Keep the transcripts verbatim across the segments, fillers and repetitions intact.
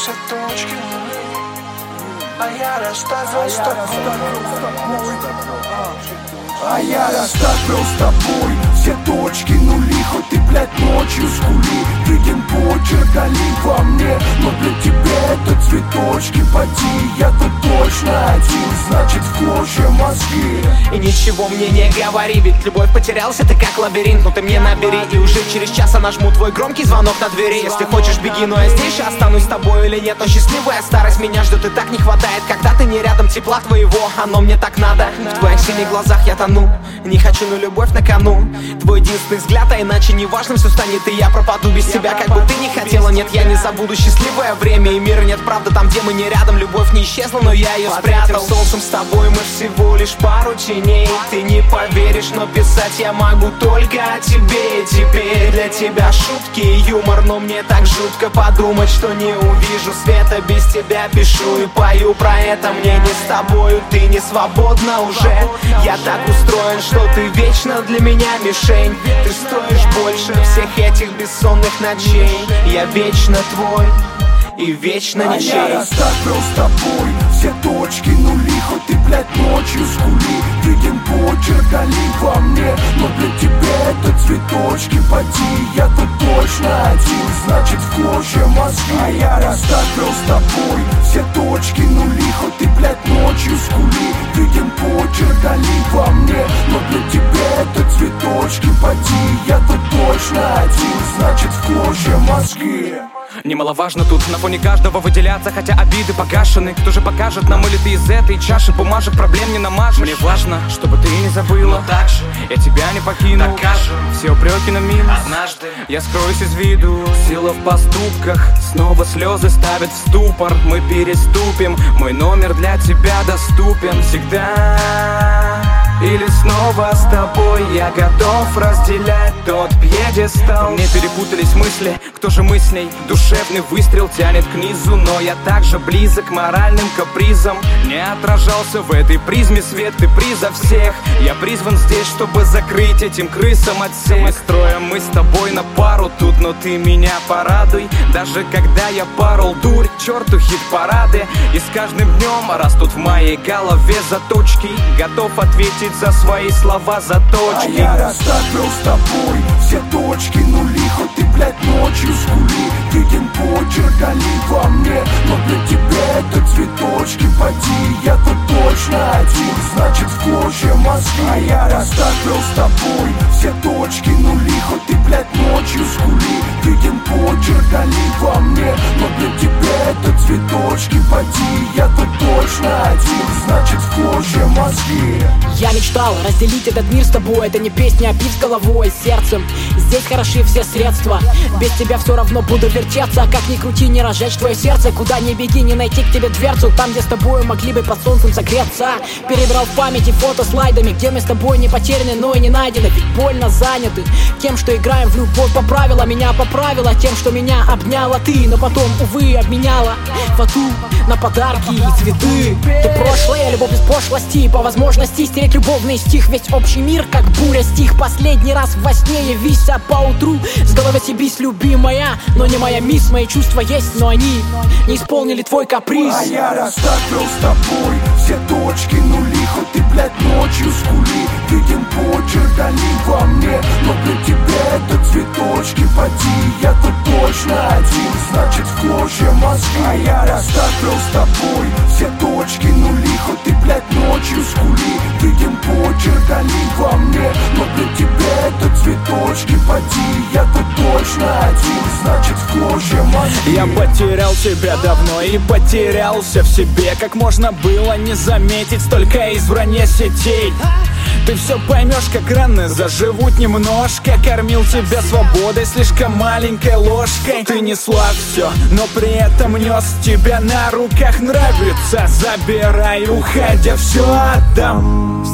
все точки, а я расставил с тобой. А я расставил с тобой все точки нули. Хоть ты, блядь, ночью скули, виден почерк олень во мне, но для тебя это цветочки. Поди, я тут точно один, значит в клочья мозги. И ничего мне не говори, ведь любовь потерялся, ты как лабиринт. Но ты мне набери, и уже через час я нажму твой громкий звонок на двери. Если хочешь, беги, но я здесь же останусь с тобой или нет. Но счастливая старость меня ждет, и так не хватает, когда ты не рядом, тепла твоего, оно мне так надо. В твоих синих глазах я тону, не хочу, но любовь на кону. Твой единственный взгляд, а иначе неважно все станет, и я пропаду без тебя, как бы ты ни хотела. Нет, я не забуду счастливое время и мир. Нет, правда, там, где мы не рядом, любовь не исчезла, но я ее спрятал. Под солнцем с тобой мы всего лишь пару теней. Ты не поверишь, но писать я могу только о тебе. И теперь для тебя шутки и юмор, но мне так жутко подумать, что не увижу света без тебя. Пишу и пою про это, мне не с тобою, ты не свободна уже. Я так устроен, что ты вечно для меня мишень. Ты стоишь больше всех этих бессонных ночей. Я вечно твой и вечно ничей. А я расставил с тобой все точки нули. Хоть ты, блядь, ночью скули, виден почерк олень во мне, но для тебя это цветочки. Поди, я тут точно один, значит в клочья мозги. А я расставил с тобой все точки нули. Хоть ты, блядь, ночью скули, виден почерк олень во мне, но для тебя это цветочки. Поди, я тут точно один, значит в клочья мозги. Немаловажно тут на фоне каждого выделяться, хотя обиды погашены. Кто же покажет нам, или ты из этой чаши бумажек проблем не намажешь? Мне важно, чтобы ты не забыла, но так же я тебя не покину. Докажем все упреки на минус, однажды я скроюсь из виду. Сила в поступках, снова слезы ставят в ступор. Мы переступим, мой номер для тебя доступен всегда. Или снова с тобой я готов разделять тот пьедестал. Мне перепутались мысли, кто же мы с ней? Душевный выстрел тянет к низу, но я также близок к моральным капризам. Не отражался в этой призме свет, ты приза всех. Я призван здесь, чтобы закрыть этим крысам отсек. Мы строим мы с тобой на пару тут, но ты меня порадуй. Даже когда я порол дурь, черту хит-парады. И с каждым днем растут в моей голове заточки. Готов ответить за свои слова, заточки. А я расставил с тобой все точки нули. Хоть ты, блядь, ночью скули, виден почерк олень во мне, но для тебя это цветочки. Поди, я тут точно один, значит в клочья мозги. А я расставил с тобой все точки нули. Хоть ты, блядь, ночью скули, виден почерк олень во мне, но для тебя это цветочки. Поди, я тут точно один, значит в клочья мозги. Я мечтал разделить этот мир с тобой. Это не песня, а бит с головой, сердцем. Здесь хороши все средства. Без тебя все равно буду вертеться. Как ни крути, не разжечь твое сердце. Куда ни беги, не найти к тебе дверцу. Там, где с тобой могли бы под солнцем согреться. Перебрал в памяти фото слайдами, где мы с тобой не потеряны, но и не найдены. Ведь больно заняты тем, что играем в любовь по правилам. Меня поправила тем, что меня обняла ты, но потом, увы, обменяла фату на подарки и цветы. Ты прошлое, любовь без пошлости. По возможности стереть любовный стих. Весь общий мир, как буря, стих. Последний раз во сне явись, а поутру с головы съебись, любимая. Но не моя мисс, мои чувства есть, но они не исполнили твой каприз. А я расставил с тобой все точки нули. Хоть ты, блядь, ночью скули, виден почерк олень во мне, но для тебя это цветочки. Поди, я тут точно один, значит в клочья мозги. А я расставил с тобой все точки нули. Хоть ты, блядь, ночью скули, виден почерк олень во мне, но для тебя это цветочки. Поди, я тут точно один, значит в клочья мозги. Я потерял тебя давно и потерялся в себе. Как можно было не заметить столько избрания сетей? Ты все поймешь, как раны заживут немножко. Кормил тебя свободой слишком маленькой ложкой. Ты несла все, но при этом нес тебя на руках. Нравится, забирай, уходя, все отдам.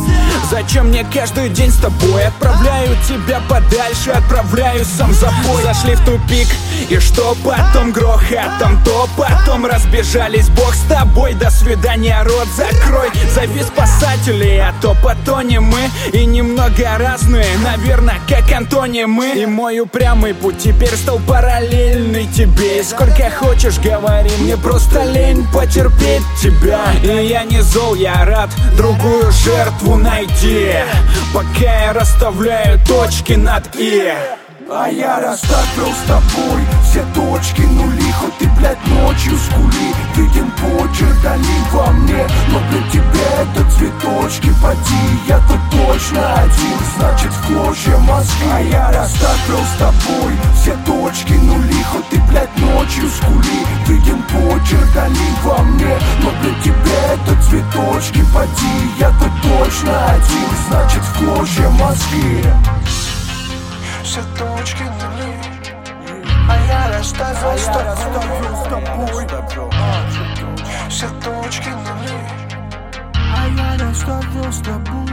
Зачем мне каждый день с тобой? Отправляю тебя подальше, отправляю сам запой. Зашли в тупик, и что потом? Грохотом, то потом разбежались. Бог с тобой, до свидания, рот закрой. Зови спасателей, а то потонем мы. И немного разные, наверное, как антонимы. И мой упрямый путь теперь стал параллельный тебе. И сколько хочешь говори, мне просто лень потерпеть тебя. И я не зол, я рад, другую жертву найти, пока я расставляю точки над «и». А я расставил с тобой все точки нули. Хоть ты, блядь, ночью скули, виден почерк дали во мне. Но для тебя это цветочки, поди, я тут точно один, значит в клочья мозги. А я расставил с тобой все точки нули. Хоть ты, блядь, ночью скули, виден почерк дали во мне. Но для тебя это цветочки, поди, я тут точно один, значит в клочья мозги. Все точки нули, а я расставил с тобой. Все точки нули, а я расставил с тобой.